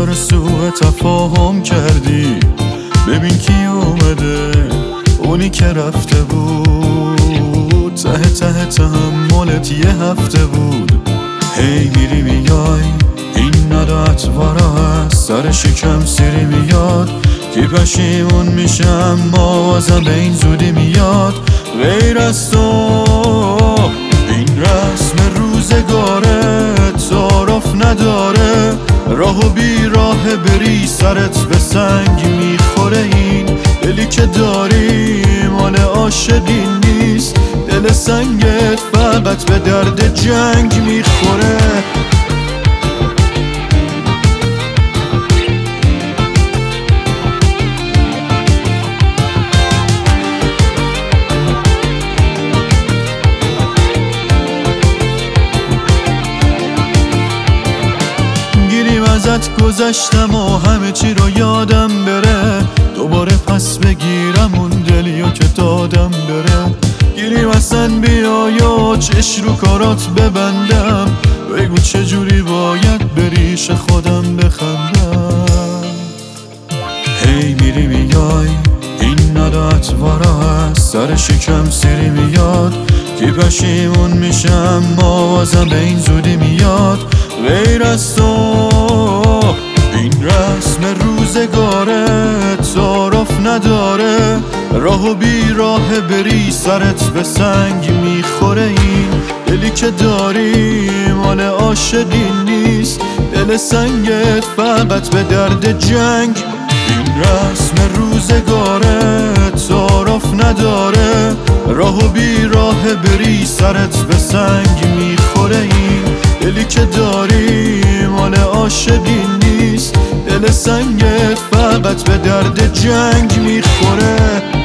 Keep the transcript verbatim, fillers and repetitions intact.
دوباره سوء تفاهم کردی. ببین کی اومده، اونی که رفته بود. ته ته تحملت یه هفته بود. هی میری میای، این نداعت وارا هست، سر شکم سیری میاد. کی پشیمون میشم، ما بازم به این زودی میاد. غیر از تو این رسم روزگاره تعارف نداره. راه و بی راه بری سرت به سنگ میخوره. این دلی که داری مال عاشقین نیست. دل سنگت فقط به درد جنگ میخوره. ازت گذشتم و همه چی رو یادم بره. دوباره پس بگیرم اون دلیو که دادم بره. گیریم اصلا بیای و چش رو کارات ببندم. بگو چجوری باید بریش خودم بخندم. هی میری میای، این نداعت وارا هست، سر شکم سیری میاد. کی پشیمون میشم، ما بازم به این زودی میاد. غیر از تو این رسم روزگاره تعارف نداره. راه و بی راه بری سرت به سنگ میخوره. این دلی که داری مال عاشقین نیست. دل سنگت فقط به درد جنگ. این رسم روزگاره تعارف نداره. راه و بی راه بری سرت به سنگ میخوره. این دلی که داری مال عاشقین نیست. دل سنگت فقط به درد جنگ میخوره.